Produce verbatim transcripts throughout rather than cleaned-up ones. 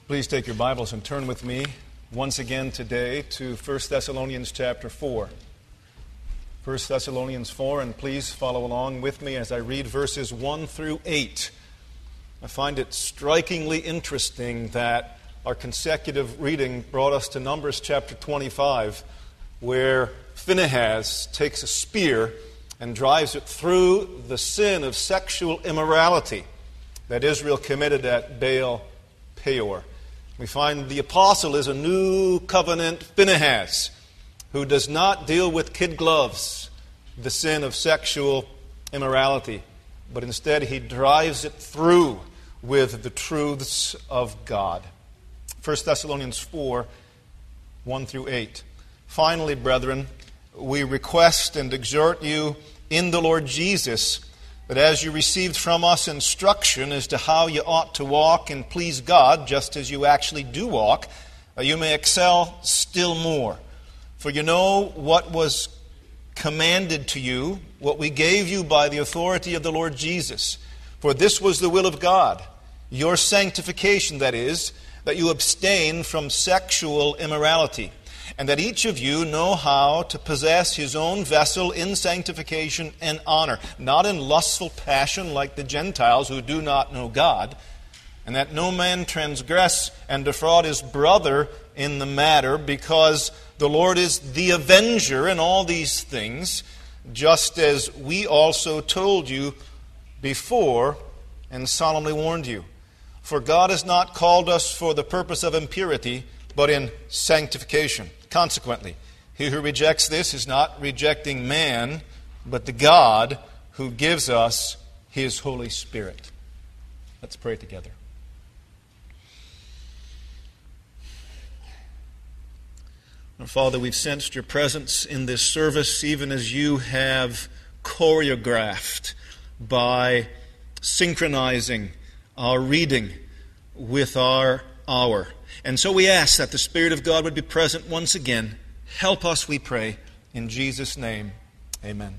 Please take your Bibles and turn with me once again today to First Thessalonians chapter four. First Thessalonians four, and please follow along with me as I read verses one through eight. I find it strikingly interesting that our consecutive reading brought us to Numbers chapter twenty-five, where Phinehas takes a spear and drives it through the sin of sexual immorality that Israel committed at Baal Peor. We find the apostle is a new covenant Phinehas, who does not deal with kid gloves, the sin of sexual immorality, but instead he drives it through with the truths of God. First Thessalonians four, one through eight. Finally, brethren, we request and exhort you in the Lord Jesus that as you received from us instruction as to how you ought to walk and please God, just as you actually do walk, you may excel still more. For you know what was commanded to you, what we gave you by the authority of the Lord Jesus. For this was the will of God, your sanctification, that is, that you abstain from sexual immorality, and that each of you know how to possess his own vessel in sanctification and honor, not in lustful passion like the Gentiles who do not know God, and that no man transgress and defraud his brother in the matter, because the Lord is the avenger in all these things, just as we also told you before and solemnly warned you. For God has not called us for the purpose of impurity, but in sanctification. Consequently, he who rejects this is not rejecting man, but the God who gives us his Holy Spirit. Let's pray together. Our Father, we've sensed your presence in this service, even as you have choreographed by synchronizing our reading with our hour. And so we ask that the Spirit of God would be present once again. Help us, we pray, in Jesus' name. Amen.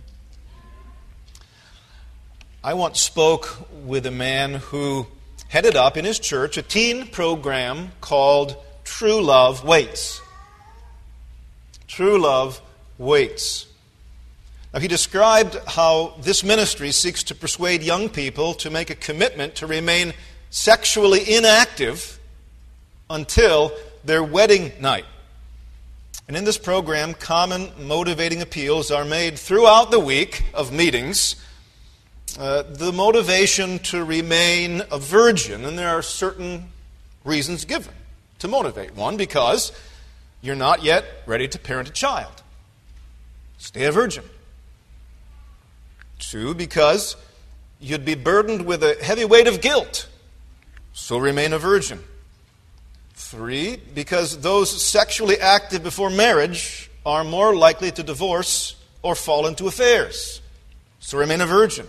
I once spoke with a man who headed up in his church a teen program called True Love Waits. True Love Waits. Now, he described how this ministry seeks to persuade young people to make a commitment to remain sexually inactive until their wedding night. And in this program, common motivating appeals are made throughout the week of meetings. Uh, the motivation to remain a virgin, and there are certain reasons given to motivate. One, because you're not yet ready to parent a child. Stay a virgin. Two, because you'd be burdened with a heavy weight of guilt. So remain a virgin. Three, because those sexually active before marriage are more likely to divorce or fall into affairs. So remain a virgin.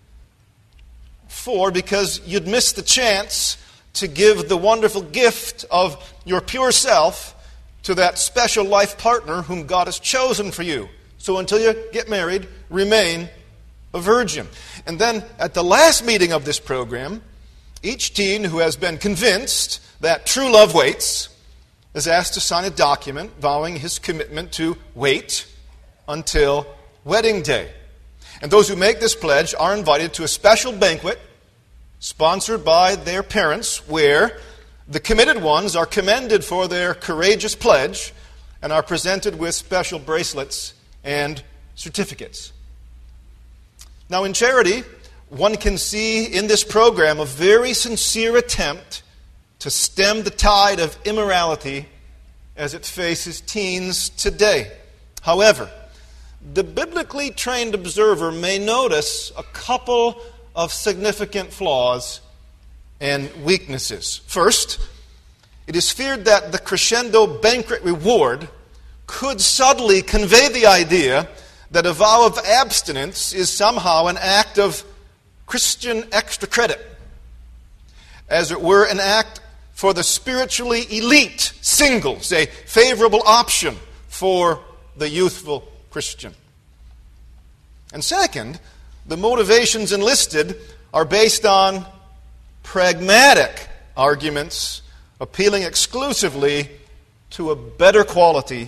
Four, because you'd miss the chance to give the wonderful gift of your pure self to that special life partner whom God has chosen for you. So until you get married, remain a virgin. And then at the last meeting of this program, each teen who has been convinced that true love waits is asked to sign a document vowing his commitment to wait until wedding day. And those who make this pledge are invited to a special banquet sponsored by their parents, where the committed ones are commended for their courageous pledge and are presented with special bracelets and certificates. Now, in charity, one can see in this program a very sincere attempt to stem the tide of immorality as it faces teens today. However, the biblically trained observer may notice a couple of significant flaws and weaknesses. First, it is feared that the crescendo banquet reward could subtly convey the idea that a vow of abstinence is somehow an act of Christian extra credit, as it were an act for the spiritually elite singles, a favorable option for the youthful Christian. And second, the motivations enlisted are based on pragmatic arguments appealing exclusively to a better quality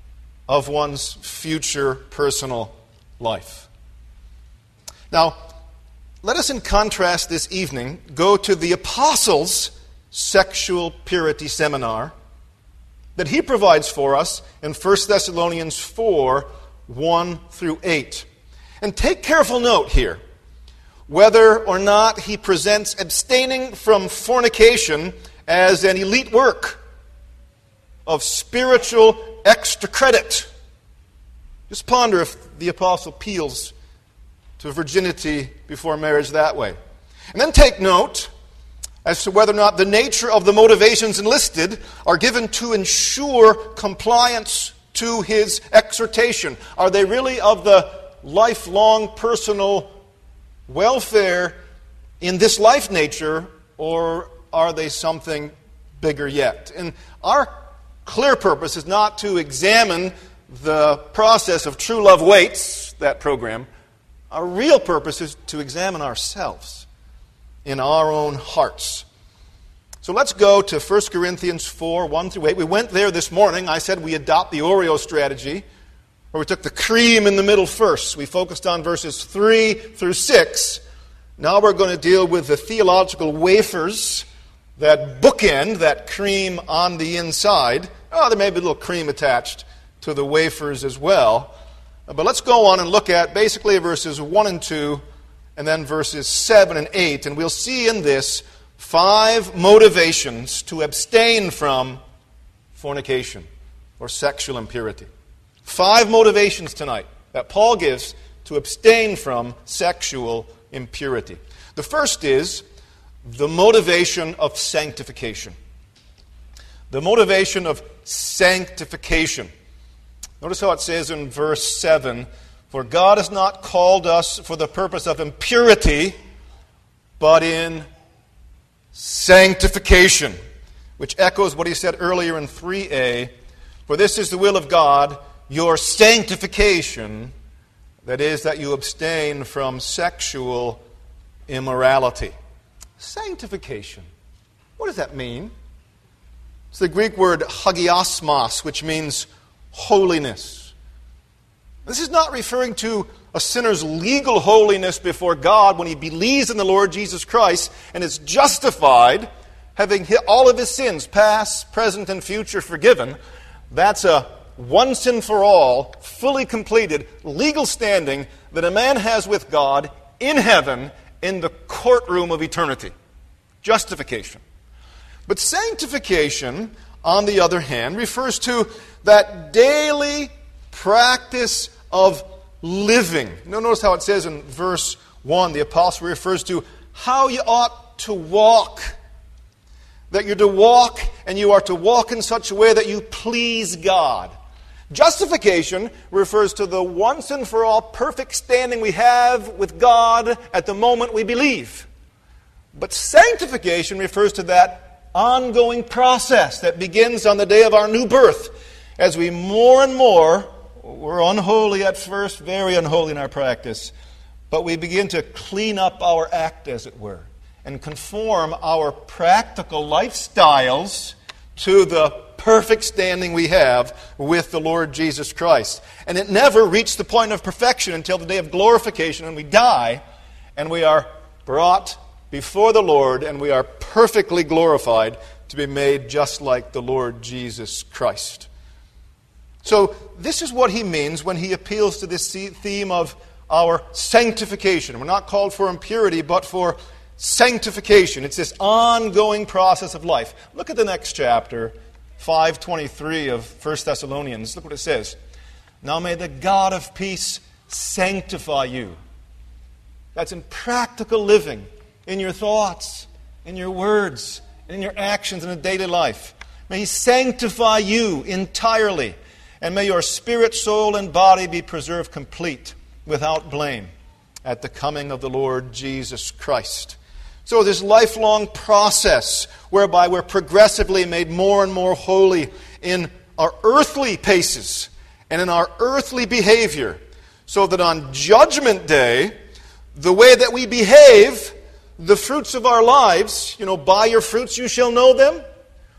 of one's future personal life. Now, let us in contrast this evening go to the Apostles' sexual purity seminar that he provides for us in First Thessalonians four, one through eight. And take careful note here, whether or not he presents abstaining from fornication as an elite work of spiritual extra credit. Just ponder if the apostle appeals to virginity before marriage that way. And then take note as to whether or not the nature of the motivations enlisted are given to ensure compliance to his exhortation. Are they really of the lifelong personal welfare in this life nature, or are they something bigger yet? And our clear purpose is not to examine the process of True Love Waits, that program. Our real purpose is to examine ourselves in our own hearts. So let's go to First Corinthians four, one through eight. We went there this morning. I said we adopt the Oreo strategy, where we took the cream in the middle first. We focused on verses three through six. Now we're going to deal with the theological wafers that bookend that cream on the inside. Oh, there may be a little cream attached to the wafers as well. But let's go on and look at basically verses one and two, and then verses seven and eight. And we'll see in this five motivations to abstain from fornication or sexual impurity. Five motivations tonight that Paul gives to abstain from sexual impurity. The first is the motivation of sanctification. The motivation of sanctification. Notice how it says in verse seven, "For God has not called us for the purpose of impurity, but in sanctification," which echoes what he said earlier in three a, "For this is the will of God, your sanctification, that is, that you abstain from sexual immorality." Sanctification. What does that mean? It's the Greek word hagiosmos, which means holiness. This is not referring to a sinner's legal holiness before God when he believes in the Lord Jesus Christ and is justified, having all of his sins, past, present, and future, forgiven. That's a once and for all, fully completed legal standing that a man has with God in heaven in the courtroom of eternity. Justification. But sanctification, on the other hand, refers to that daily practice of living. Now notice how it says in verse one, the apostle refers to how you ought to walk. That you're to walk, and you are to walk in such a way that you please God. Justification refers to the once and for all perfect standing we have with God at the moment we believe. But sanctification refers to that ongoing process that begins on the day of our new birth. As we more and more, we're unholy at first, very unholy in our practice, but we begin to clean up our act, as it were, and conform our practical lifestyles to the perfect standing we have with the Lord Jesus Christ. And it never reached the point of perfection until the day of glorification, and we die, and we are brought before the Lord, and we are perfectly glorified to be made just like the Lord Jesus Christ. So this is what he means when he appeals to this theme of our sanctification. We're not called for impurity, but for sanctification. It's this ongoing process of life. Look at the next chapter, five twenty-three of First Thessalonians. Look what it says. "Now may the God of peace sanctify you." That's in practical living, in your thoughts, in your words, in your actions in a daily life. May he sanctify you entirely, and may your spirit, soul, and body be preserved complete, without blame, at the coming of the Lord Jesus Christ. So this lifelong process whereby we're progressively made more and more holy in our earthly paces and in our earthly behavior, so that on Judgment Day, the way that we behave, the fruits of our lives, you know, by your fruits you shall know them,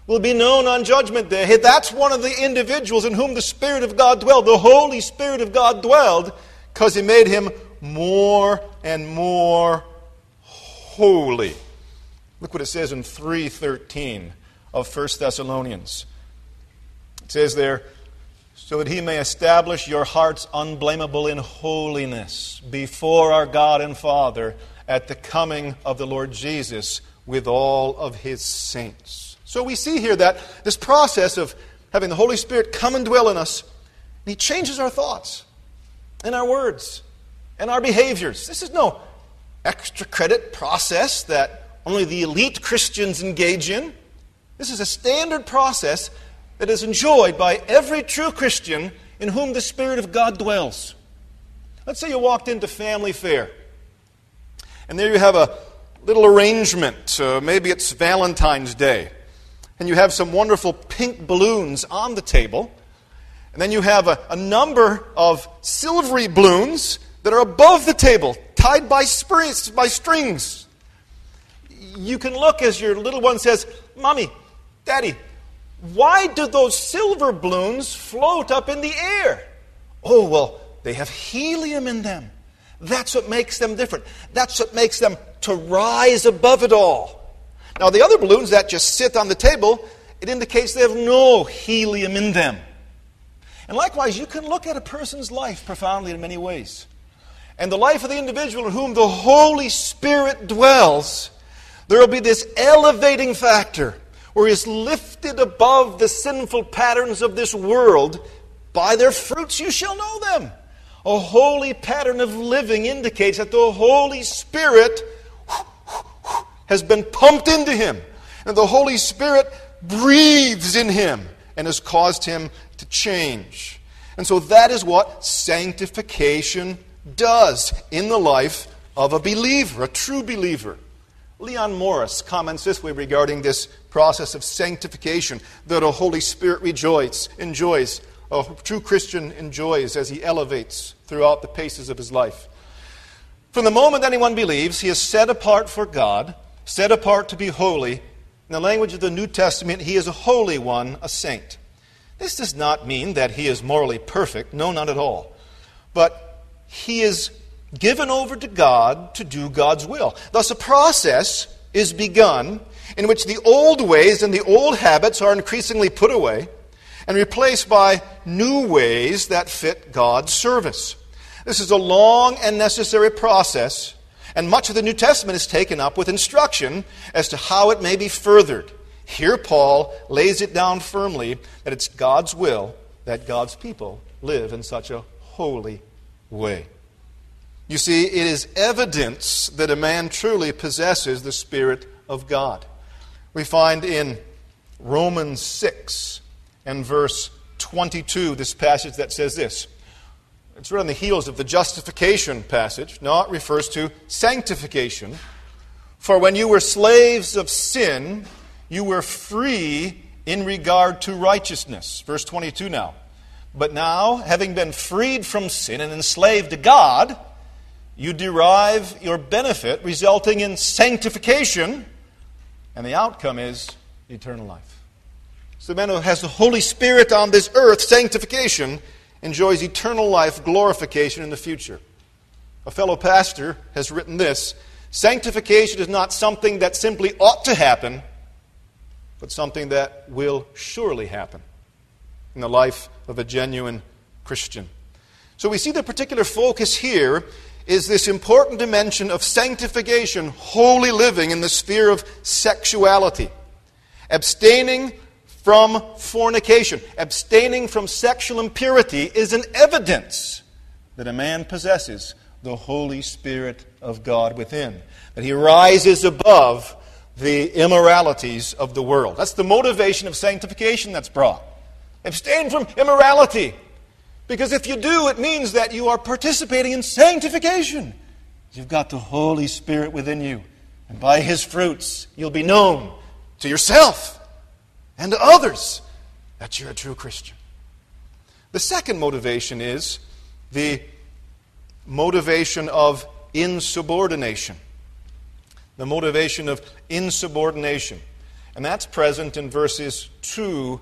will be known on Judgment Day. Hey, that's one of the individuals in whom the Spirit of God dwelled. The Holy Spirit of God dwelled because He made him more and more holy. Look what it says in three thirteen of First Thessalonians. It says there, so that He may establish your hearts unblameable in holiness before our God and Father at the coming of the Lord Jesus with all of His saints. So we see here that this process of having the Holy Spirit come and dwell in us, He changes our thoughts and our words and our behaviors. This is no extra credit process that only the elite Christians engage in. This is a standard process that is enjoyed by every true Christian in whom the Spirit of God dwells. Let's say you walked into family fare, and there you have a little arrangement. Uh, maybe it's Valentine's Day, and you have some wonderful pink balloons on the table, and then you have a, a number of silvery balloons that are above the table, tied by, springs, by strings. You can look as your little one says, Mommy, Daddy, why do those silver balloons float up in the air? Oh, well, they have helium in them. That's what makes them different. That's what makes them to rise above it all. Now, the other balloons that just sit on the table, it indicates they have no helium in them. And likewise, you can look at a person's life profoundly in many ways. And the life of the individual in whom the Holy Spirit dwells, there will be this elevating factor where he is lifted above the sinful patterns of this world. By their fruits you shall know them. A holy pattern of living indicates that the Holy Spirit has been pumped into him. And the Holy Spirit breathes in him and has caused him to change. And so that is what sanctification does in the life of a believer, a true believer. Leon Morris comments this way regarding this process of sanctification that a Holy Spirit rejoice, enjoys, a true Christian enjoys as he elevates throughout the paces of his life. From the moment anyone believes, he is set apart for God, set apart to be holy. In the language of the New Testament, he is a holy one, a saint. This does not mean that he is morally perfect. No, not at all. But he is given over to God to do God's will. Thus, a process is begun in which the old ways and the old habits are increasingly put away and replaced by new ways that fit God's service. This is a long and necessary process, and much of the New Testament is taken up with instruction as to how it may be furthered. Here Paul lays it down firmly that it's God's will that God's people live in such a holy way. You see, it is evidence that a man truly possesses the Spirit of God. We find in Romans six and verse twenty-two this passage that says this. It's right on the heels of the justification passage. No, it refers to sanctification. For when you were slaves of sin, you were free in regard to righteousness. Verse twenty-two now. But now, having been freed from sin and enslaved to God, you derive your benefit resulting in sanctification, and the outcome is eternal life. So the man who has the Holy Spirit on this earth, sanctification, enjoys eternal life, glorification in the future. A fellow pastor has written this: sanctification is not something that simply ought to happen, but something that will surely happen in the life of a genuine Christian. So we see the particular focus here is this important dimension of sanctification, holy living in the sphere of sexuality. Abstaining from fornication, abstaining from sexual impurity is an evidence that a man possesses the Holy Spirit of God within, that he rises above the immoralities of the world. That's the motivation of sanctification that's brought. Abstain from immorality. Because if you do, it means that you are participating in sanctification. You've got the Holy Spirit within you. And by His fruits, you'll be known to yourself and to others that you're a true Christian. The second motivation is the motivation of insubordination. The motivation of insubordination. And that's present in verses two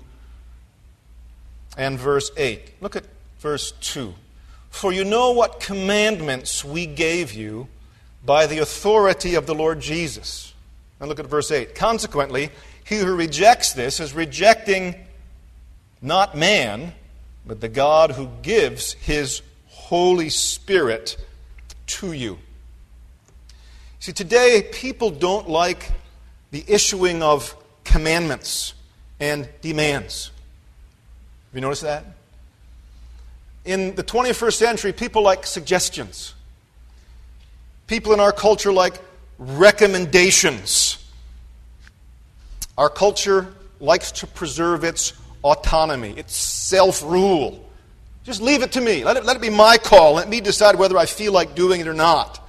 and verse eight. Look at verse two. For you know what commandments we gave you by the authority of the Lord Jesus. Now look at verse eight. Consequently, he who rejects this is rejecting not man, but the God who gives his Holy Spirit to you. See, today people don't like the issuing of commandments and demands. Have you noticed that? In the twenty-first century, people like suggestions. People in our culture like recommendations. Our culture likes to preserve its autonomy, its self-rule. Just leave it to me. Let it, let it be my call. Let me decide whether I feel like doing it or not.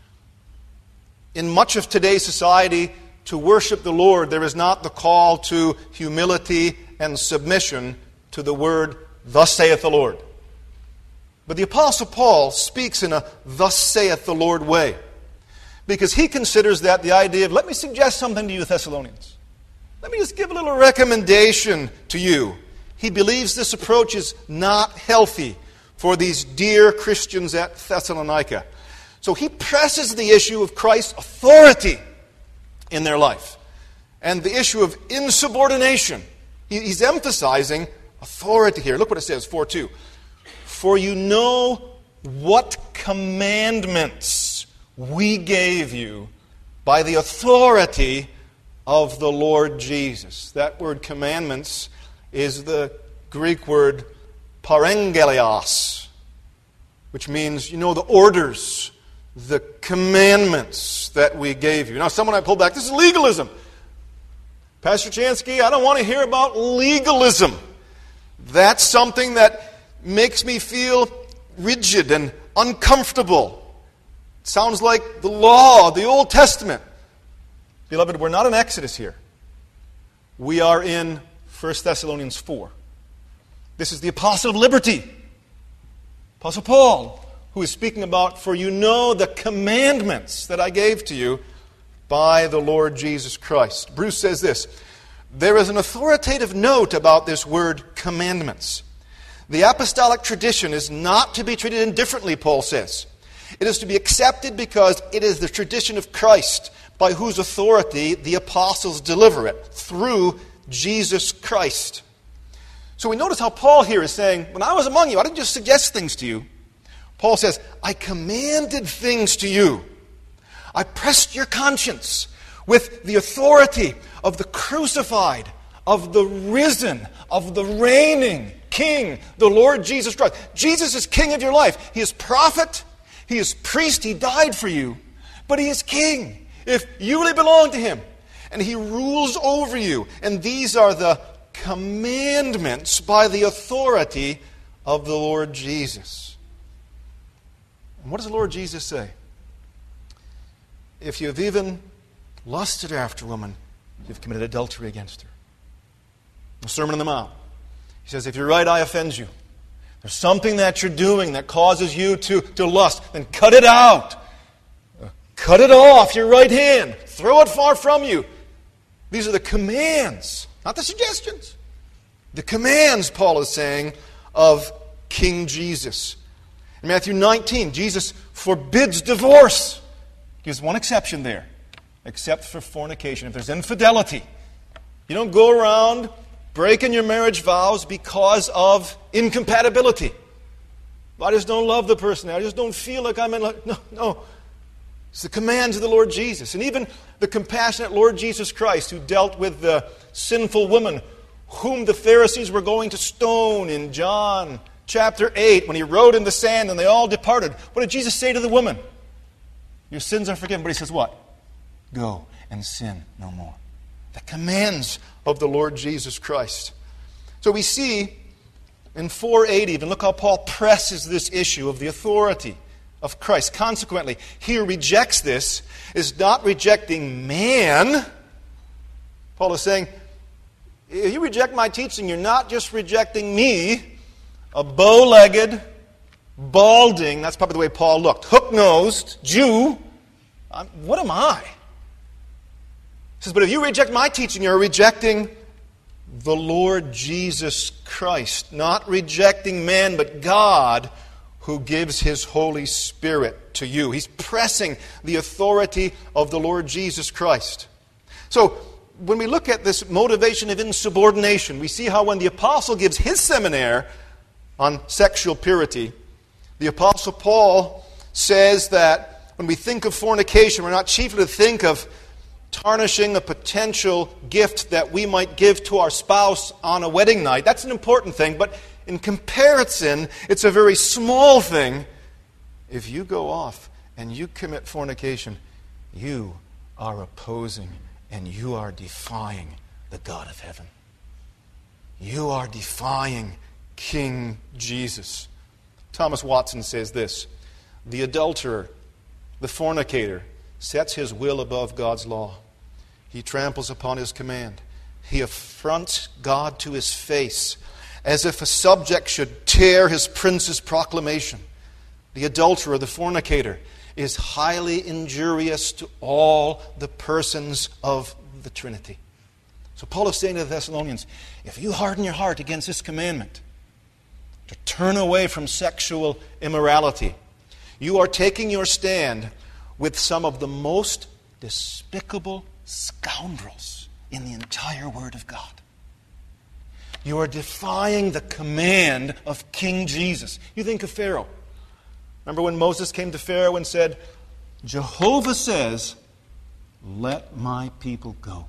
In much of today's society, to worship the Lord, there is not the call to humility and submission to the word, thus saith the Lord. But the Apostle Paul speaks in a thus saith the Lord way, because he considers that the idea of, let me suggest something to you, Thessalonians. Let me just give a little recommendation to you. He believes this approach is not healthy for these dear Christians at Thessalonica. So he presses the issue of Christ's authority in their life and the issue of insubordination. He's emphasizing authority here. Look what it says, four two. For you know what commandments we gave you by the authority of the Lord Jesus. That word commandments is the Greek word parengelios, which means, you know, the orders, the commandments that we gave you. Now, someone I pulled back, this is legalism. Pastor Chansky, I don't want to hear about legalism. That's something that makes me feel rigid and uncomfortable. It sounds like the law, the Old Testament. Beloved, we're not in Exodus here. We are in First Thessalonians four. This is the apostle of liberty, Apostle Paul, who is speaking about, for you know the commandments that I gave to you by the Lord Jesus Christ. Bruce says this, there is an authoritative note about this word commandments. The apostolic tradition is not to be treated indifferently, Paul says. It is to be accepted because it is the tradition of Christ, by whose authority the apostles deliver it, through Jesus Christ. So we notice how Paul here is saying, when I was among you, I didn't just suggest things to you. Paul says, I commanded things to you. I pressed your conscience with the authority of the crucified, of the risen, of the reigning King, the Lord Jesus Christ. Jesus is King of your life. He is prophet. He is priest. He died for you. But He is King if you really belong to Him. And He rules over you. And these are the commandments by the authority of the Lord Jesus. And what does the Lord Jesus say? If you've even lusted after a woman, you've committed adultery against her. The Sermon on the Mount. He says, if your right eye offends you, there's something that you're doing that causes you to, to lust, then cut it out. Cut it off, your right hand. Throw it far from you. These are the commands, not the suggestions. The commands, Paul is saying, of King Jesus. In Matthew nineteen, Jesus forbids divorce. There's one exception there, except for fornication. If there's infidelity, you don't go around breaking your marriage vows because of incompatibility. I just don't love the person. I just don't feel like I'm in love. No, no. It's the commands of the Lord Jesus. And even the compassionate Lord Jesus Christ, who dealt with the sinful woman whom the Pharisees were going to stone in John chapter eight, when He wrote in the sand and they all departed. What did Jesus say to the woman? Your sins are forgiven. But He says what? Go and sin no more. The commands of the Lord Jesus Christ. So we see in four eight even, look how Paul presses this issue of the authority of Christ. Consequently, he who rejects this is not rejecting man. Paul is saying, if you reject my teaching, you're not just rejecting me, a bow-legged, balding, that's probably the way Paul looked, hook-nosed Jew. I'm, what am I? He says, but if you reject my teaching, you're rejecting the Lord Jesus Christ. Not rejecting man, but God, who gives His Holy Spirit to you. He's pressing the authority of the Lord Jesus Christ. So, when we look at this motivation of insubordination, we see how when the apostle gives his seminar on sexual purity, the apostle Paul says that when we think of fornication, we're not chiefly to think of tarnishing a potential gift that we might give to our spouse on a wedding night. That's an important thing, but in comparison, it's a very small thing. If you go off and you commit fornication, you are opposing and you are defying the God of heaven. You are defying King Jesus. Thomas Watson says this: the adulterer, the fornicator, sets his will above God's law. He tramples upon His command. He affronts God to His face, as if a subject should tear his prince's proclamation. The adulterer, the fornicator, is highly injurious to all the persons of the Trinity. So Paul is saying to the Thessalonians, if you harden your heart against this commandment, to turn away from sexual immorality, you are taking your stand with some of the most despicable scoundrels in the entire Word of God. You are defying the command of King Jesus. You think of Pharaoh. Remember when Moses came to Pharaoh and said, Jehovah says, let my people go.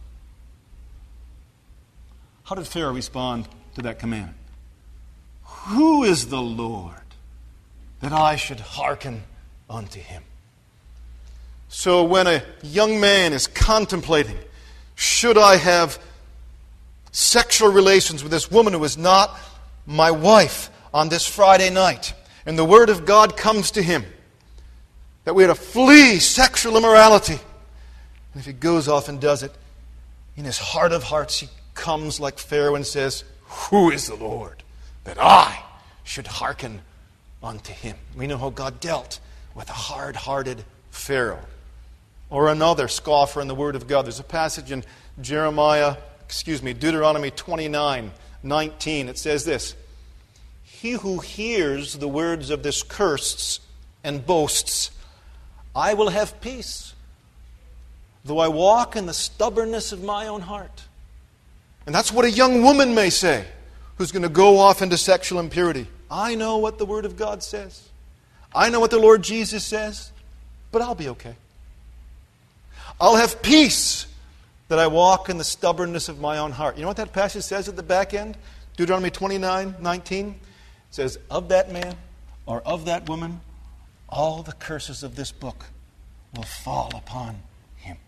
How did Pharaoh respond to that command? Who is the Lord that I should hearken unto Him? So when a young man is contemplating, should I have sexual relations with this woman who is not my wife on this Friday night, and the Word of God comes to him that we are to flee sexual immorality, and if he goes off and does it, in his heart of hearts he comes like Pharaoh and says, who is the Lord that I should hearken unto Him? We know how God dealt with a hard-hearted Pharaoh. Or another scoffer in the Word of God. There's a passage in Jeremiah, excuse me, Deuteronomy twenty-nine nineteen. It says this: he who hears the words of this curse and boasts, I will have peace, though I walk in the stubbornness of my own heart. And that's what a young woman may say, who's going to go off into sexual impurity. I know what the Word of God says. I know what the Lord Jesus says, but I'll be okay. I'll have peace that I walk in the stubbornness of my own heart. You know what that passage says at the back end? Deuteronomy twenty-nine nineteen. It says, of that man or of that woman, all the curses of this book will fall upon him.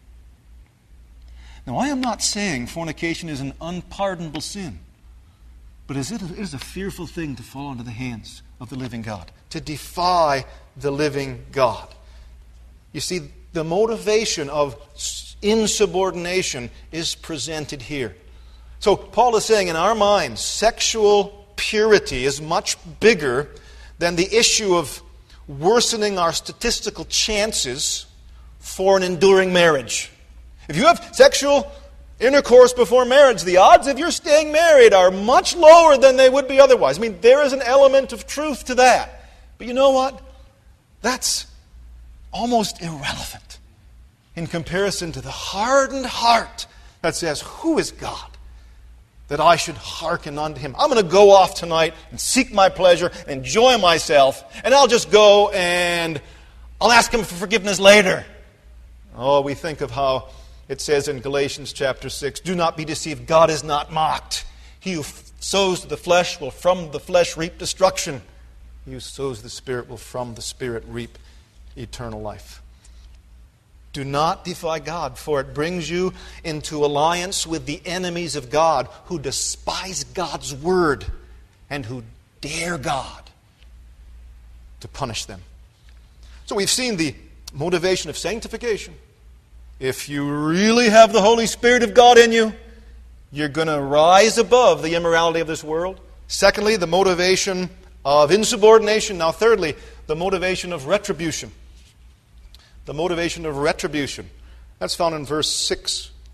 Now, I am not saying fornication is an unpardonable sin, but it is a fearful thing to fall into the hands of the living God, to defy the living God. You see, the motivation of insubordination is presented here. So Paul is saying in our minds, sexual purity is much bigger than the issue of worsening our statistical chances for an enduring marriage. If you have sexual intercourse before marriage, the odds of your staying married are much lower than they would be otherwise. I mean, there is an element of truth to that. But you know what? That's almost irrelevant in comparison to the hardened heart that says, who is God that I should hearken unto Him? I'm going to go off tonight and seek my pleasure, enjoy myself, and I'll just go and I'll ask Him for forgiveness later. Oh, we think of how it says in Galatians chapter six, do not be deceived, God is not mocked. He who sows to the flesh will from the flesh reap destruction. He who sows the Spirit will from the Spirit reap eternal life. Do not defy God, for it brings you into alliance with the enemies of God who despise God's word and who dare God to punish them. So we've seen the motivation of sanctification. If you really have the Holy Spirit of God in you, you're going to rise above the immorality of this world. Secondly, the motivation of insubordination. Now thirdly, the motivation of retribution. The motivation of retribution. That's found in verse six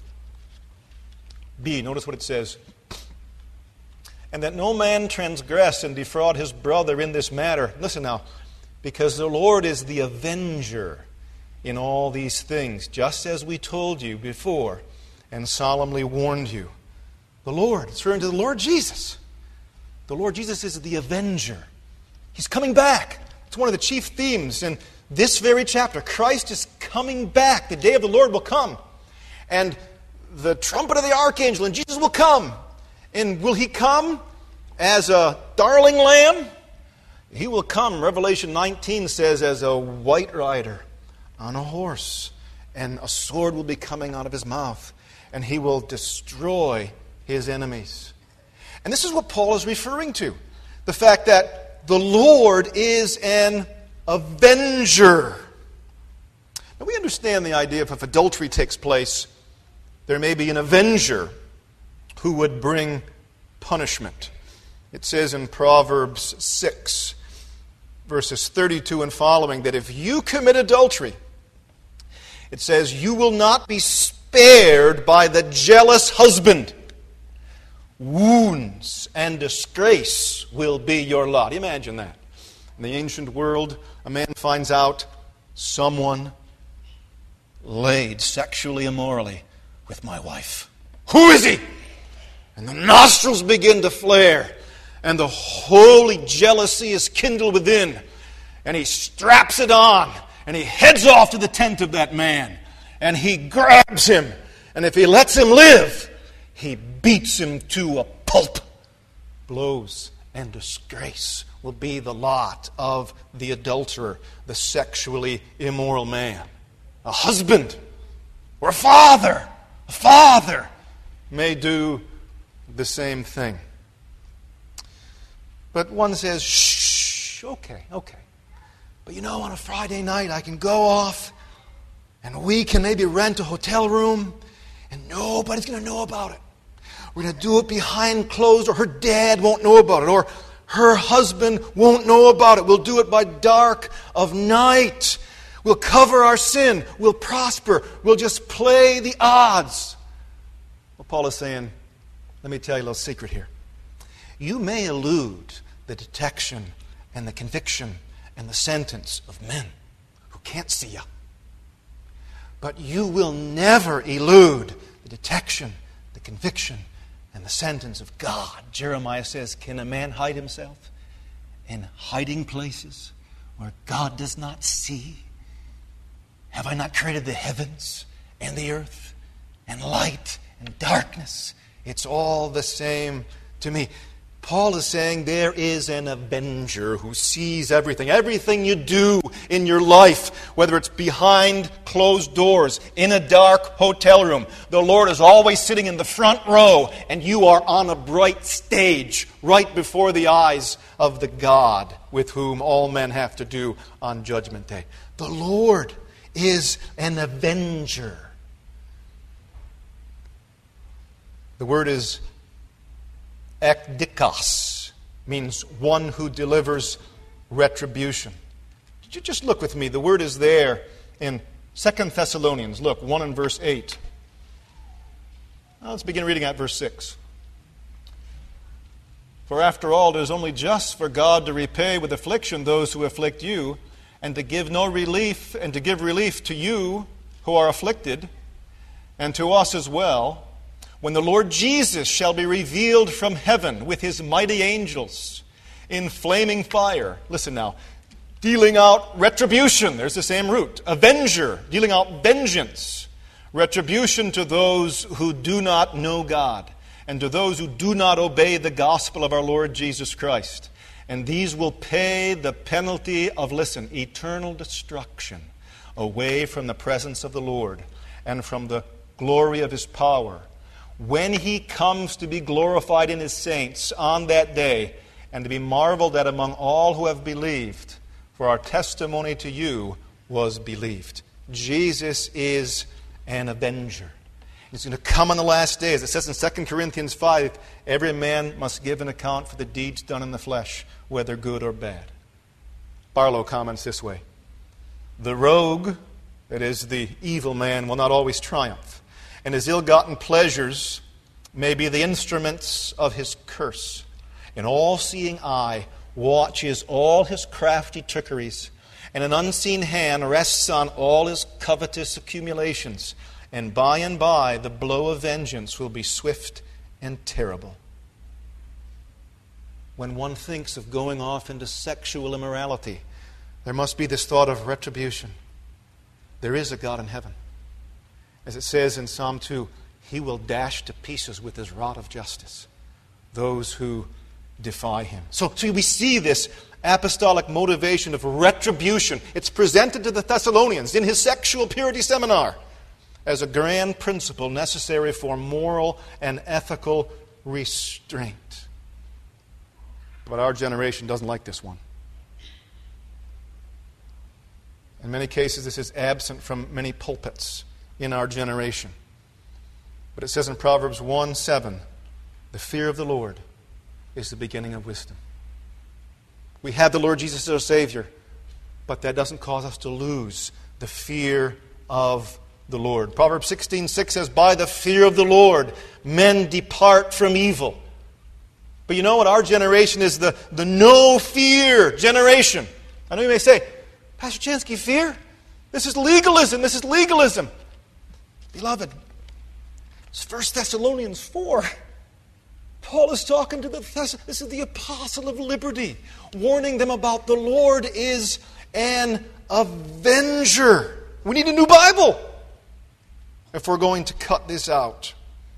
B, notice what it says. And that no man transgress and defraud his brother in this matter. Listen now. Because the Lord is the avenger in all these things, just as we told you before and solemnly warned you. The Lord, it's referring to the Lord Jesus. The Lord Jesus is the avenger. He's coming back. It's one of the chief themes in this very chapter. Christ is coming back. The day of the Lord will come. And the trumpet of the archangel, and Jesus will come. And will He come as a darling lamb? He will come, Revelation nineteen says, as a white rider on a horse. And a sword will be coming out of His mouth. And He will destroy His enemies. And this is what Paul is referring to. The fact that the Lord is an avenger. Now we understand the idea of if adultery takes place, there may be an avenger who would bring punishment. It says in Proverbs six, verses thirty-two and following, that if you commit adultery, it says, you will not be spared by the jealous husband. Wounds and disgrace will be your lot. Imagine that. In the ancient world, a man finds out someone laid sexually immorally with my wife. Who is he? And the nostrils begin to flare, and the holy jealousy is kindled within, and he straps it on, and he heads off to the tent of that man, and he grabs him, and if he lets him live, he beats him to a pulp. Blows and disgrace will be the lot of the adulterer, the sexually immoral man. A husband or a father, a father may do the same thing. But one says, shh, okay, okay. But you know, on a Friday night I can go off and we can maybe rent a hotel room and nobody's going to know about it. We're going to do it behind closed, or her dad won't know about it, or her husband won't know about it. We'll do it by dark of night. We'll cover our sin. We'll prosper. We'll just play the odds. Well, Paul is saying, let me tell you a little secret here. You may elude the detection and the conviction and the sentence of men who can't see you. But you will never elude the detection, the conviction, and the sentence of God. Jeremiah says, can a man hide himself in hiding places where God does not see? Have I not created the heavens and the earth and light and darkness? It's all the same to me. Paul is saying there is an avenger who sees everything. Everything you do in your life, whether it's behind closed doors, in a dark hotel room, the Lord is always sitting in the front row, and you are on a bright stage right before the eyes of the God with whom all men have to do on Judgment Day. The Lord is an avenger. The word is ekdikos, means one who delivers retribution. Did you just look with me? The word is there in Second Thessalonians. Look, one and verse eight. Now let's begin reading at verse six. For after all, it is only just for God to repay with affliction those who afflict you, and to give no relief, and to give relief to you who are afflicted, and to us as well, when the Lord Jesus shall be revealed from heaven with His mighty angels in flaming fire. Listen now. Dealing out retribution. There's the same root. Avenger. Dealing out vengeance. Retribution to those who do not know God, and to those who do not obey the gospel of our Lord Jesus Christ. And these will pay the penalty of, listen, eternal destruction away from the presence of the Lord and from the glory of His power, when He comes to be glorified in His saints on that day, and to be marveled at among all who have believed, for our testimony to you was believed. Jesus is an avenger. He's going to come on the last days. It says in Second Corinthians five, every man must give an account for the deeds done in the flesh, whether good or bad. Barlow comments this way: the rogue, that is the evil man, will not always triumph, and his ill-gotten pleasures may be the instruments of his curse. An all-seeing eye watches all his crafty trickeries, and an unseen hand rests on all his covetous accumulations. And by and by the blow of vengeance will be swift and terrible. When one thinks of going off into sexual immorality, there must be this thought of retribution. There is a God in heaven. As it says in Psalm two, He will dash to pieces with His rod of justice those who defy Him. So, so we see this apostolic motivation of retribution. It's presented to the Thessalonians in his sexual purity seminar as a grand principle necessary for moral and ethical restraint. But our generation doesn't like this one. In many cases, this is absent from many pulpits in our generation. But it says in Proverbs one seven, the fear of the Lord is the beginning of wisdom. We have the Lord Jesus as our Savior, but that doesn't cause us to lose the fear of the Lord. Proverbs sixteen six says, by the fear of the Lord, men depart from evil. But you know what? Our generation is the, the no fear generation. I know you may say, Pastor Chansky, fear? This is legalism. This is legalism. Beloved, it's First Thessalonians four. Paul is talking to the Thess- this is the apostle of liberty, warning them about the Lord is an avenger. We need a new Bible if we're going to cut this out.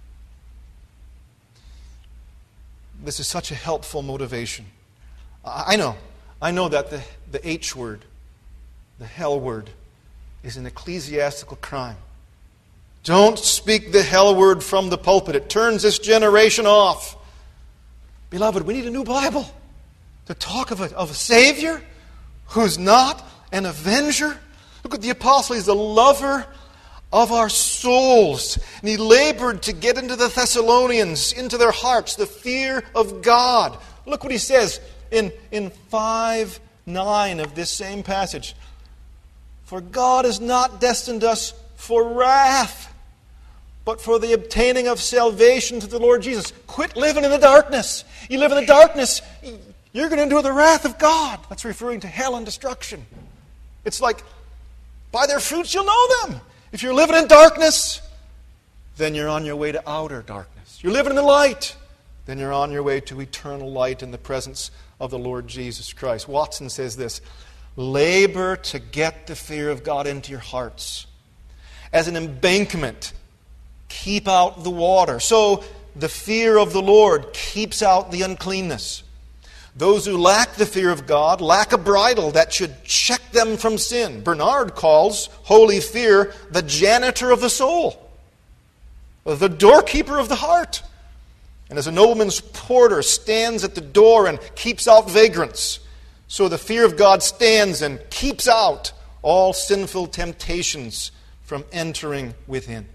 This is such a helpful motivation. I know, I know that the, the H word, the hell word, is an ecclesiastical crime. Don't speak the hell word from the pulpit. It turns this generation off. Beloved, we need a new Bible to talk of a, of a Savior who's not an avenger. Look at the apostle. He's the lover of our souls. And he labored to get into the Thessalonians, into their hearts, the fear of God. Look what he says in, in five nine of this same passage. For God has not destined us for wrath, but for the obtaining of salvation through the Lord Jesus. Quit living in the darkness. You live in the darkness, you're going to endure the wrath of God. That's referring to hell and destruction. It's like, by their fruits you'll know them. If you're living in darkness, then you're on your way to outer darkness. You're living in the light, then you're on your way to eternal light in the presence of the Lord Jesus Christ. Watson says this, labor to get the fear of God into your hearts. As an embankment, keep out the water. So the fear of the Lord keeps out the uncleanness. Those who lack the fear of God lack a bridle that should check them from sin. Bernard calls holy fear the janitor of the soul, the doorkeeper of the heart. And as a nobleman's porter stands at the door and keeps out vagrants, so the fear of God stands and keeps out all sinful temptations from entering within.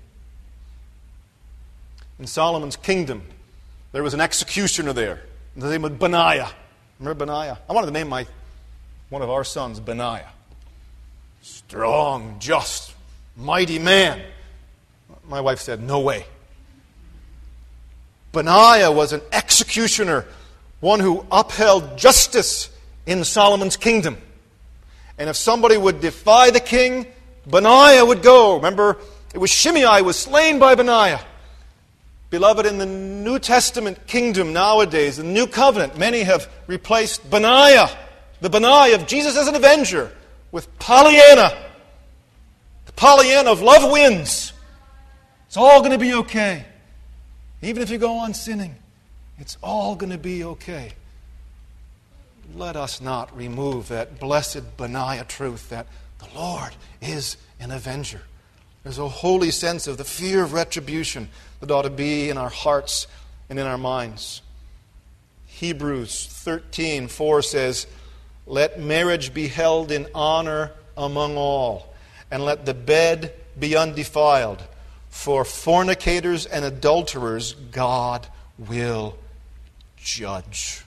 In Solomon's kingdom, there was an executioner there. The name of Benaiah. Remember Benaiah? I wanted to name my one of our sons Benaiah. Strong, just, mighty man. My wife said, no way. Benaiah was an executioner, one who upheld justice in Solomon's kingdom. And if somebody would defy the king, Benaiah would go. Remember, it was Shimei was slain by Benaiah. Beloved, in the New Testament kingdom nowadays, the New Covenant, many have replaced Benaiah, the Benaiah of Jesus as an avenger, with Pollyanna. The Pollyanna of love wins. It's all going to be okay. Even if you go on sinning, it's all going to be okay. Let us not remove that blessed Benaiah truth that the Lord is an avenger. There's a holy sense of the fear of retribution that ought to be in our hearts and in our minds. Hebrews thirteen four says, let marriage be held in honor among all, and let the bed be undefiled. For fornicators and adulterers God will judge.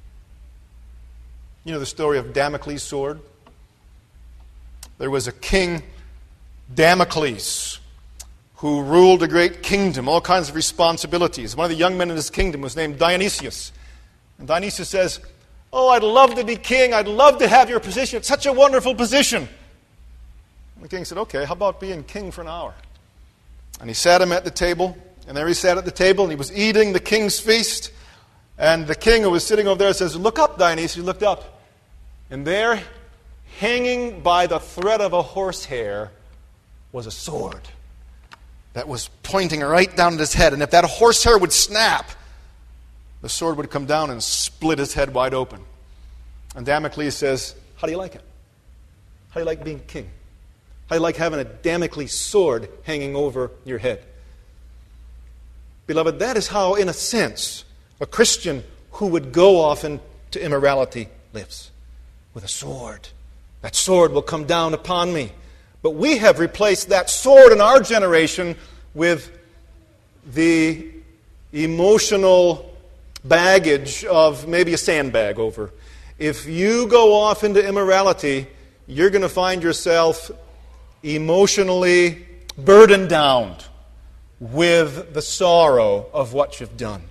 You know the story of Damocles' sword? There was a king, Damocles, who ruled a great kingdom, all kinds of responsibilities. One of the young men in his kingdom was named Dionysius. And Dionysius says, "Oh, I'd love to be king. I'd love to have your position. It's such a wonderful position." And the king said, "Okay, how about being king for an hour?" And he sat him at the table, and there he sat at the table, and he was eating the king's feast. And the king who was sitting over there says, "Look up, Dionysius." He looked up, and there, hanging by the thread of a horsehair, was a sword that was pointing right down at his head. And if that horsehair would snap, the sword would come down and split his head wide open. And Damocles says, "How do you like it? How do you like being king? How do you like having a Damocles sword hanging over your head?" Beloved, that is how, in a sense, a Christian who would go off into immorality lives. With a sword. That sword will come down upon me. But we have replaced that sword in our generation with the emotional baggage of maybe a sandbag over. If you go off into immorality, you're going to find yourself emotionally burdened down with the sorrow of what you've done.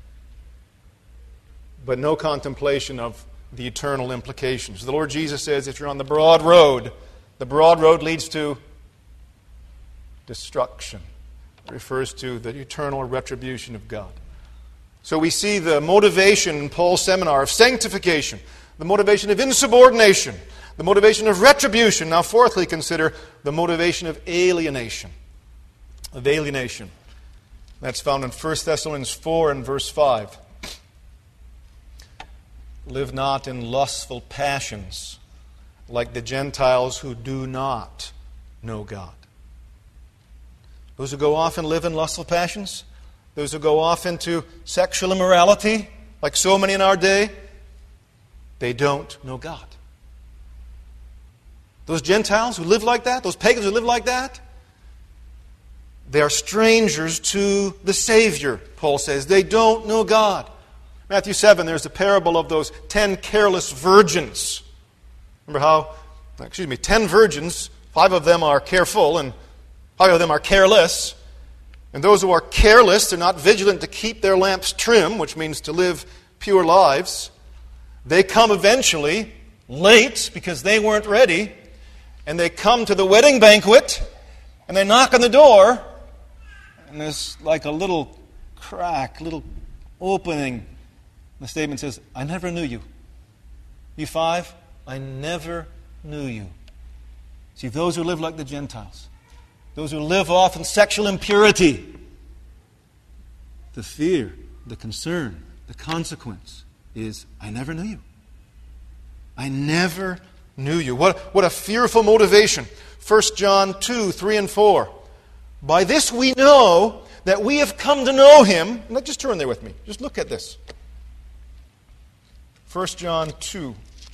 But no contemplation of the eternal implications. The Lord Jesus says if you're on the broad road, the broad road leads to destruction. It refers to the eternal retribution of God. So we see the motivation in Paul's seminar of sanctification, the motivation of insubordination, the motivation of retribution. Now, fourthly, consider the motivation of alienation. Of alienation. That's found in First Thessalonians four and verse five. Live not in lustful passions, like the Gentiles who do not know God. Those who go off and live in lustful passions, those who go off into sexual immorality, like so many in our day, they don't know God. Those Gentiles who live like that, those pagans who live like that, they are strangers to the Savior, Paul says. They don't know God. Matthew seven, there's the parable of those ten careless virgins. Remember how, excuse me, ten virgins, five of them are careful and five of them are careless. And those who are careless, they're not vigilant to keep their lamps trim, which means to live pure lives. They come eventually late because they weren't ready. And they come to the wedding banquet and they knock on the door. And there's like a little crack, little opening. The statement says, "I never knew you. You five, I never knew you." See, those who live like the Gentiles, those who live off in sexual impurity, the fear, the concern, the consequence is, "I never knew you. I never knew you." What, what a fearful motivation. First John two, three and four. "By this we know that we have come to know Him." Now just turn there with me. Just look at this. First John two.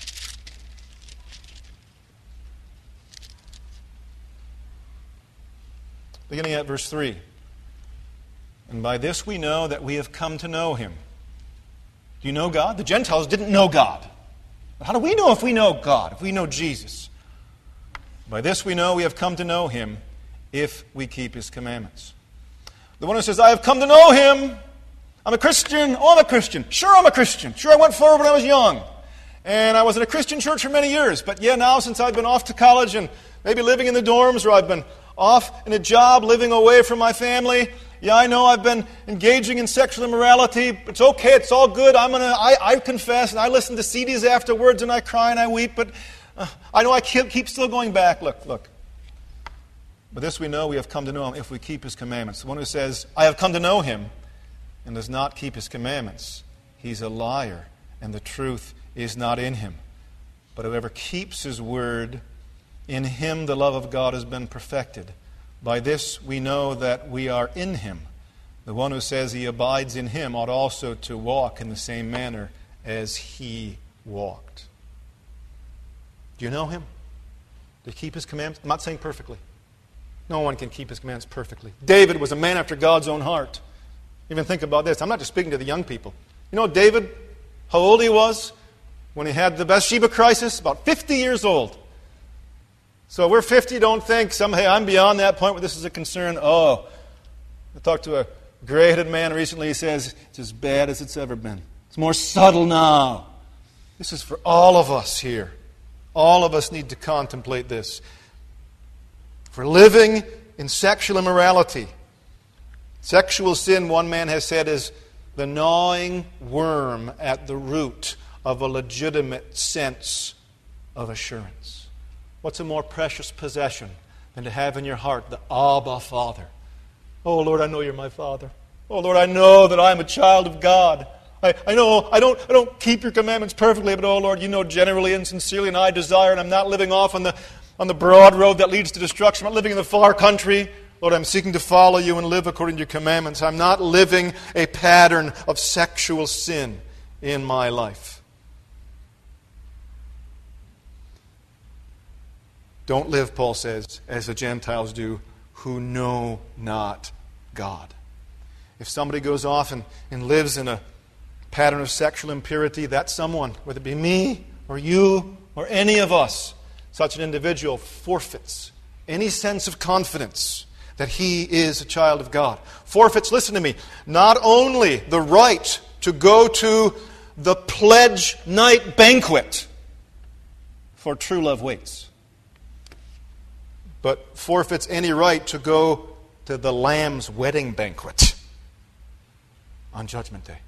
Beginning at verse three. "And by this we know that we have come to know Him." Do you know God? The Gentiles didn't know God. But how do we know if we know God, if we know Jesus? "By this we know we have come to know Him, if we keep His commandments." The one who says, "I have come to know Him. I'm a Christian. Oh, I'm a Christian. Sure, I'm a Christian. Sure, I went forward when I was young. And I was in a Christian church for many years. But yeah, now since I've been off to college and maybe living in the dorms, or I've been off in a job, living away from my family, yeah, I know I've been engaging in sexual immorality. It's okay. It's all good. I'm gonna. I, I confess, and I listen to C Ds afterwards, and I cry and I weep. But uh, I know I keep, keep still going back. Look, look. But this we know, we have come to know Him if we keep His commandments. The one who says, "I have come to know Him," and does not keep His commandments, he's a liar, and the truth is not in him. But whoever keeps His word, in him the love of God has been perfected. By this we know that we are in Him. The one who says he abides in Him ought also to walk in the same manner as He walked. Do you know Him? Do you keep His commandments? I'm not saying perfectly. No one can keep His commandments perfectly. David was a man after God's own heart. Even think about this. I'm not just speaking to the young people. You know David, how old he was when he had the Bathsheba crisis? About fifty years old. So we're fifty, don't think, some, hey, I'm beyond that point where this is a concern. Oh, I talked to a gray-headed man recently. He says, it's as bad as it's ever been. It's more subtle now. This is for all of us here. All of us need to contemplate this. For living in sexual immorality. Sexual sin, one man has said, is the gnawing worm at the root of a legitimate sense of assurance. What's a more precious possession than to have in your heart the Abba Father? Oh, Lord, I know you're my Father. Oh, Lord, I know that I'm a child of God. I, I know I don't, I don't keep your commandments perfectly, but, oh, Lord, you know generally and sincerely, and I desire, and I'm not living off on the, on the broad road that leads to destruction. I'm not living in the far country. Lord, I'm seeking to follow you and live according to your commandments. I'm not living a pattern of sexual sin in my life. Don't live, Paul says, as the Gentiles do, who know not God. If somebody goes off and, and lives in a pattern of sexual impurity, that someone, whether it be me or you or any of us, such an individual forfeits any sense of confidence that he is a child of God. Forfeits, listen to me, not only the right to go to the pledge night banquet, for true love waits, but forfeits any right to go to the Lamb's wedding banquet on Judgment Day.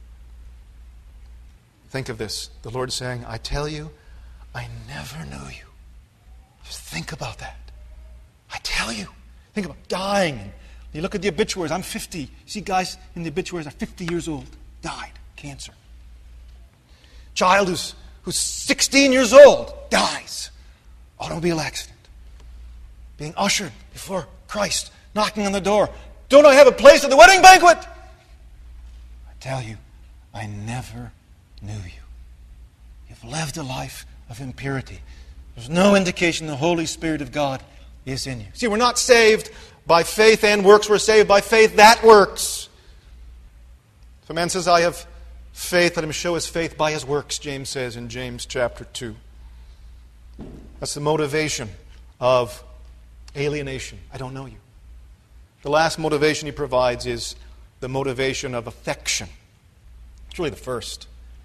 Think of this. The Lord is saying, I tell you, I never knew you. Just think about that. I tell you. Think about dying. You look at the obituaries. I'm fifty. You see guys in the obituaries are fifty years old. Died. Cancer. Child who's, who's sixteen years old. Dies. Automobile accident. Being ushered before Christ. Knocking on the door. Don't I have a place at the wedding banquet? I tell you, I never knew you. You've lived a life of impurity. There's no indication the Holy Spirit of God is in you. See, we're not saved by faith and works. We're saved by faith that works. If a man says, I have faith, let him show his faith by his works, James says in James chapter two. That's the motivation of alienation. I don't know you. The last motivation he provides is the motivation of affection. It's really the first.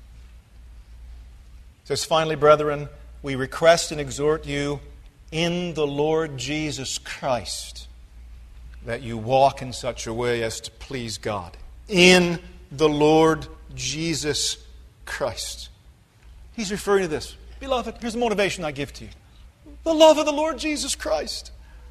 It says, finally, brethren, we request and exhort you in the Lord Jesus Christ that you walk in such a way as to please God. In the Lord Jesus Christ. He's referring to this. Beloved, here's the motivation I give to you. The love of the Lord Jesus Christ.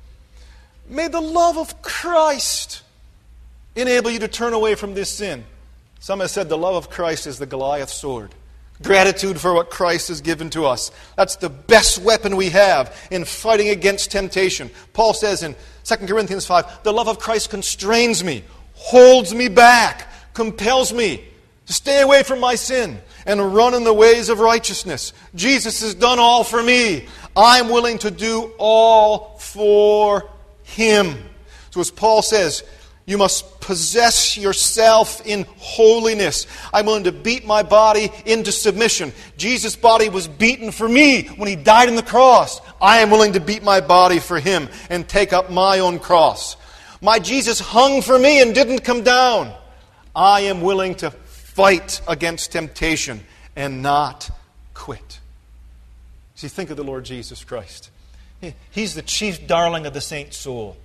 May the love of Christ enable you to turn away from this sin. Some have said the love of Christ is the Goliath sword. Gratitude for what Christ has given to us. That's the best weapon we have in fighting against temptation. Paul says in Second Corinthians five, the love of Christ constrains me, holds me back, compels me to stay away from my sin and run in the ways of righteousness. Jesus has done all for me. I'm willing to do all for Him. So as Paul says, you must possess yourself in holiness. I'm willing to beat my body into submission. Jesus' body was beaten for me when He died on the cross. I am willing to beat my body for Him and take up my own cross. My Jesus hung for me and didn't come down. I am willing to fight against temptation and not quit. See, think of the Lord Jesus Christ. He's the chief darling of the saint's soul.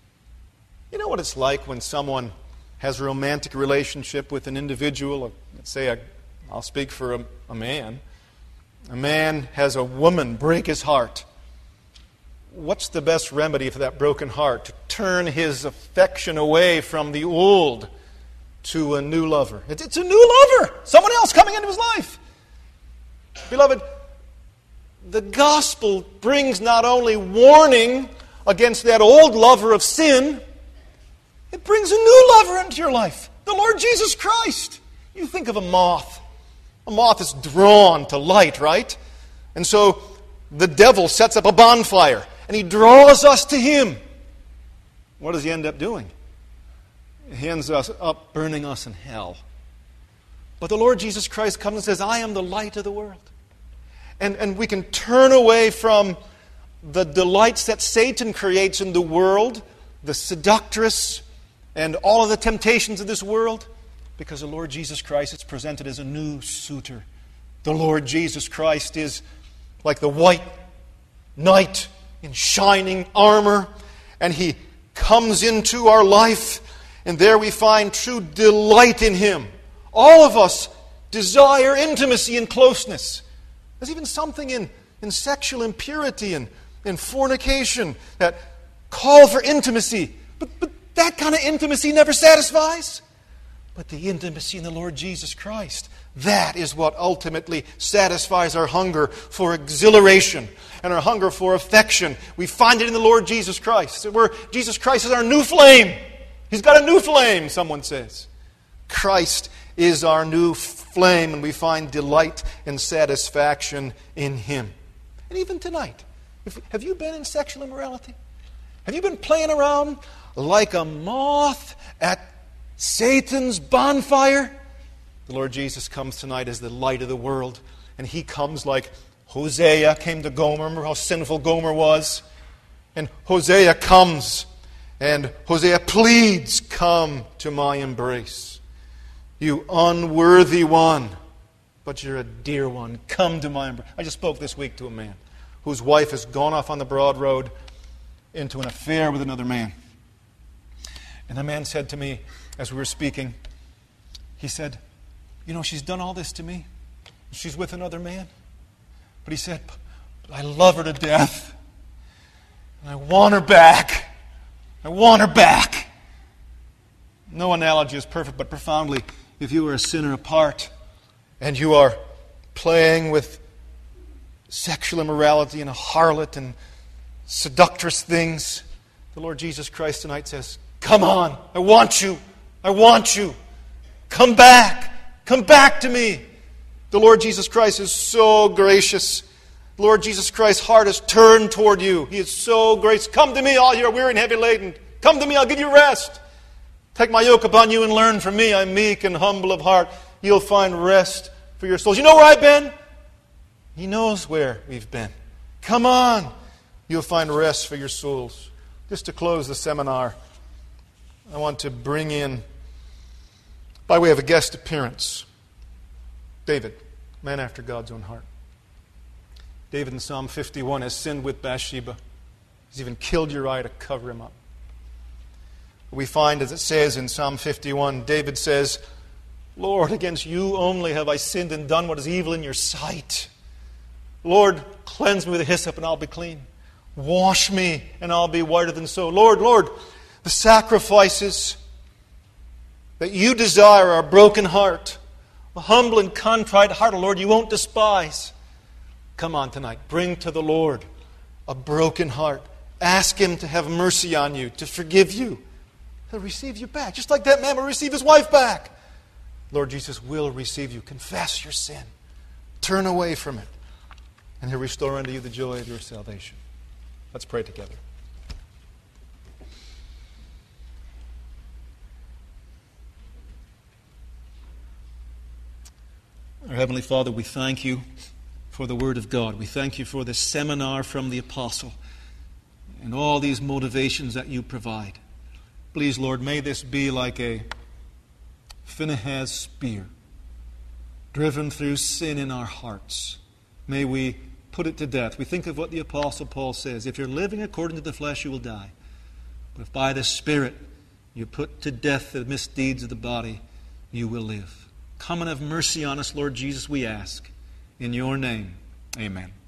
You know what it's like when someone has a romantic relationship with an individual? Let's say, a, I'll speak for a, a man. A man has a woman break his heart. What's the best remedy for that broken heart? To turn his affection away from the old to a new lover. It's, it's a new lover. Someone else coming into his life. Beloved, the gospel brings not only warning against that old lover of sin, it brings a new lover into your life, the Lord Jesus Christ. You think of a moth. A moth is drawn to light, right? And so the devil sets up a bonfire, and he draws us to him. What does he end up doing? He ends up burning us in hell. But the Lord Jesus Christ comes and says, I am the light of the world. And, and we can turn away from the delights that Satan creates in the world, the seductress, and all of the temptations of this world? Because the Lord Jesus Christ is presented as a new suitor. The Lord Jesus Christ is like the white knight in shining armor, and He comes into our life, and there we find true delight in Him. All of us desire intimacy and closeness. There's even something in, in sexual impurity and in fornication that call for intimacy. But, but that kind of intimacy never satisfies. But the intimacy in the Lord Jesus Christ, that is what ultimately satisfies our hunger for exhilaration and our hunger for affection. We find it in the Lord Jesus Christ, where Jesus Christ is our new flame. He's got a new flame, someone says. Christ is our new flame, and we find delight and satisfaction in Him. And even tonight, if, have you been in sexual immorality? Have you been playing around like a moth at Satan's bonfire? The Lord Jesus comes tonight as the light of the world, and He comes like Hosea came to Gomer. Remember how sinful Gomer was? And Hosea comes, and Hosea pleads, "Come to my embrace. You unworthy one, but you're a dear one. Come to my embrace." I just spoke this week to a man whose wife has gone off on the broad road into an affair with another man. And the man said to me, as we were speaking, he said, "You know, she's done all this to me. She's with another man." But he said, "But I love her to death. And I want her back. I want her back." No analogy is perfect, but profoundly, if you are a sinner apart and you are playing with sexual immorality and a harlot and seductress things, the Lord Jesus Christ tonight says, "Come on, I want you. I want you. Come back. Come back to me." The Lord Jesus Christ is so gracious. The Lord Jesus Christ's heart is turned toward you. He is so gracious. "Come to me, all you are weary and heavy laden. Come to me, I'll give you rest. Take my yoke upon you and learn from me. I'm meek and humble of heart. You'll find rest for your souls." You know where I've been? He knows where we've been. Come on. You'll find rest for your souls. Just to close the seminar, I want to bring in, by way of a guest appearance, David, man after God's own heart. David in Psalm fifty-one has sinned with Bathsheba. He's even killed Uriah to cover him up. We find, as it says in Psalm fifty-one, David says, "Lord, against you only have I sinned and done what is evil in your sight. Lord, cleanse me with hyssop and I'll be clean. Wash me and I'll be whiter than snow. Lord, Lord, the sacrifices that you desire are a broken heart, a humble and contrite heart, O Lord, you won't despise." Come on tonight, bring to the Lord a broken heart. Ask Him to have mercy on you, to forgive you. He'll receive you back, just like that man will receive his wife back. Lord Jesus will receive you. Confess your sin. Turn away from it. And He'll restore unto you the joy of your salvation. Let's pray together. Our Heavenly Father, we thank You for the Word of God. We thank You for this seminar from the Apostle and all these motivations that You provide. Please, Lord, may this be like a Phinehas spear driven through sin in our hearts. May we put it to death. We think of what the Apostle Paul says. If you're living according to the flesh, you will die. But if by the Spirit you put to death the misdeeds of the body, you will live. Come and have mercy on us, Lord Jesus, we ask. In Your name, amen.